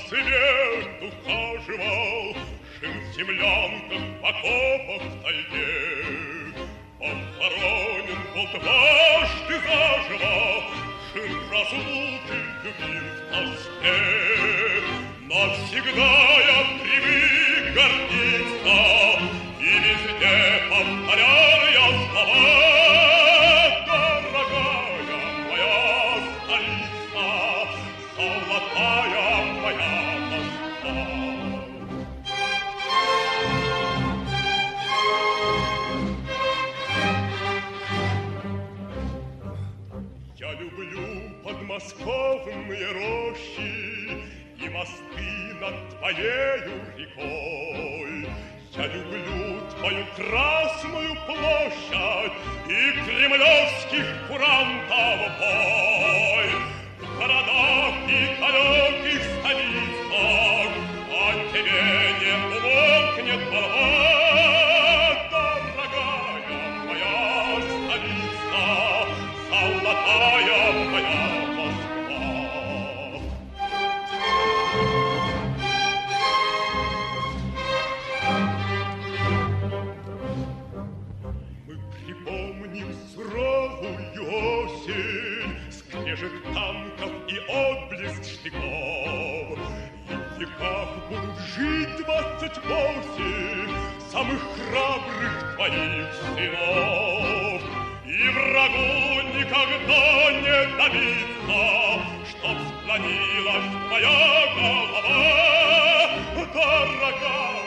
свет ухаживал, жил в землянках, в окопах, в тайге. Похоронен был дважды заживо, жил разлуки, любим в тоске. Навсегда я привык гордиться, и везде повторял я слова. Дорогая моя столица, золотая моя Москва. Я люблю подмосковные рощи и мосты над твоею рекой. Я люблю твою Красную площадь и кремлевских курантов бой. В городах и далеких столицах о тебе не умолкнет молва. Дорогая моя столица, золотая моя Москва. Мы припомним суровую осень, скрежет танков и отблеск штыков. И в веках будут жить 28 самых храбрых твоих сынов. И врагу никогда не добиться, чтоб склонилась твоя голова. Дорогая